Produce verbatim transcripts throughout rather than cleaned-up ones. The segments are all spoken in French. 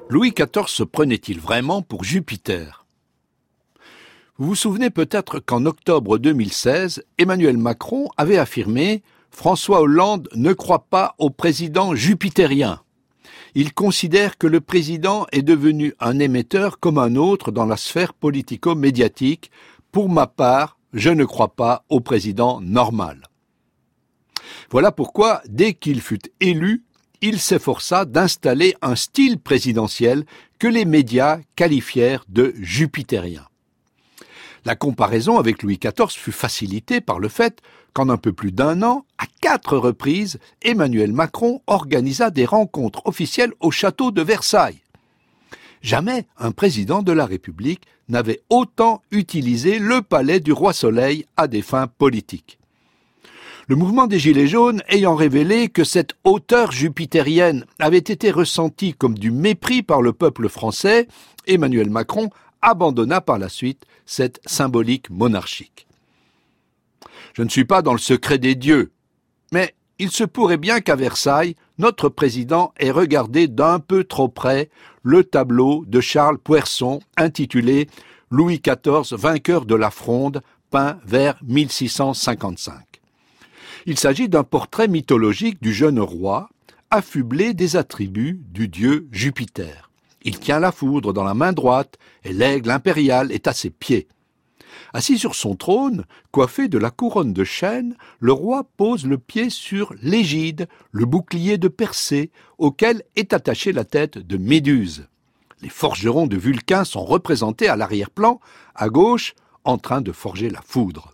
Louis quatorze se prenait-il vraiment pour Jupiter ? Vous vous souvenez peut-être qu'en octobre deux mille seize, Emmanuel Macron avait affirmé « François Hollande ne croit pas au président jupitérien ». Il considère que le président est devenu un émetteur comme un autre dans la sphère politico-médiatique. Pour ma part, je ne crois pas au président normal. Voilà pourquoi, dès qu'il fut élu, il s'efforça d'installer un style présidentiel que les médias qualifièrent de jupitérien. La comparaison avec Louis quatorze fut facilitée par le fait qu'en un peu plus d'un an, à quatre reprises, Emmanuel Macron organisa des rencontres officielles au château de Versailles. Jamais un président de la République n'avait autant utilisé le palais du Roi Soleil à des fins politiques. Le mouvement des Gilets jaunes ayant révélé que cette hauteur jupitérienne avait été ressentie comme du mépris par le peuple français, Emmanuel Macron abandonna par la suite cette symbolique monarchique. Je ne suis pas dans le secret des dieux, mais il se pourrait bien qu'à Versailles, notre président ait regardé d'un peu trop près le tableau de Charles Poirson intitulé « Louis quatorze, vainqueur de la Fronde », peint vers mille six cent cinquante-cinq. Il s'agit d'un portrait mythologique du jeune roi, affublé des attributs du dieu Jupiter. Il tient la foudre dans la main droite et l'aigle impérial est à ses pieds. Assis sur son trône, coiffé de la couronne de chêne, le roi pose le pied sur l'égide, le bouclier de Persée, auquel est attachée la tête de Méduse. Les forgerons de Vulcain sont représentés à l'arrière-plan, à gauche, en train de forger la foudre.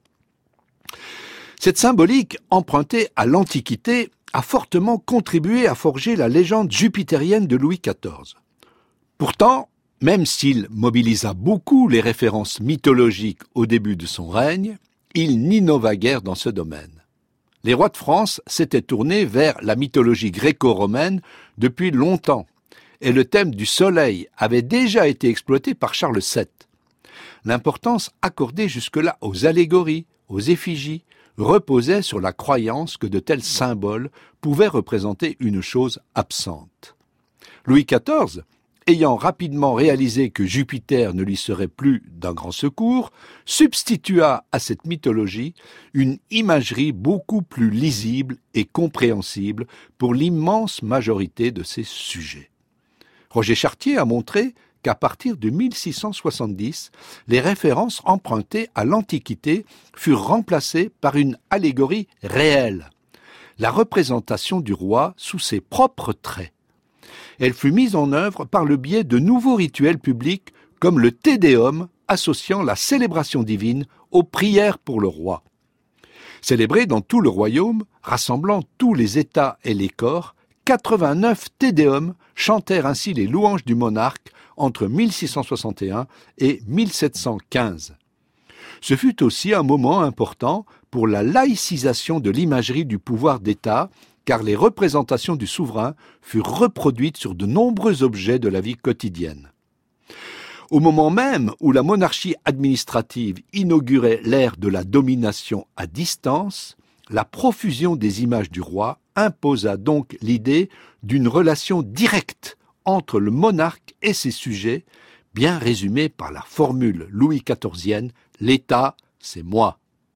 Cette symbolique, empruntée à l'Antiquité, a fortement contribué à forger la légende jupitérienne de Louis quatorze. Pourtant, même s'il mobilisa beaucoup les références mythologiques au début de son règne, il n'innova guère dans ce domaine. Les rois de France s'étaient tournés vers la mythologie gréco-romaine depuis longtemps, et le thème du soleil avait déjà été exploité par Charles sept. L'importance accordée jusque-là aux allégories, aux effigies, reposait sur la croyance que de tels symboles pouvaient représenter une chose absente. Louis quatorze, ayant rapidement réalisé que Jupiter ne lui serait plus d'un grand secours, substitua à cette mythologie une imagerie beaucoup plus lisible et compréhensible pour l'immense majorité de ses sujets. Roger Chartier a montré qu'à partir de mille six cent soixante-dix, les références empruntées à l'Antiquité furent remplacées par une allégorie réelle, la représentation du roi sous ses propres traits. Elle fut mise en œuvre par le biais de nouveaux rituels publics comme le Te Deum associant la célébration divine aux prières pour le roi. Célébré dans tout le royaume, rassemblant tous les États et les corps, quatre-vingt-neuf Te Deum chantèrent ainsi les louanges du monarque entre mille six cent soixante et un et mille sept cent quinze. Ce fut aussi un moment important pour la laïcisation de l'imagerie du pouvoir d'État, car les représentations du souverain furent reproduites sur de nombreux objets de la vie quotidienne. Au moment même où la monarchie administrative inaugurait l'ère de la domination à distance, la profusion des images du roi imposa donc l'idée d'une relation directe entre le monarque et ses sujets, bien résumée par la formule louis quatorzienne « l'État, c'est moi ».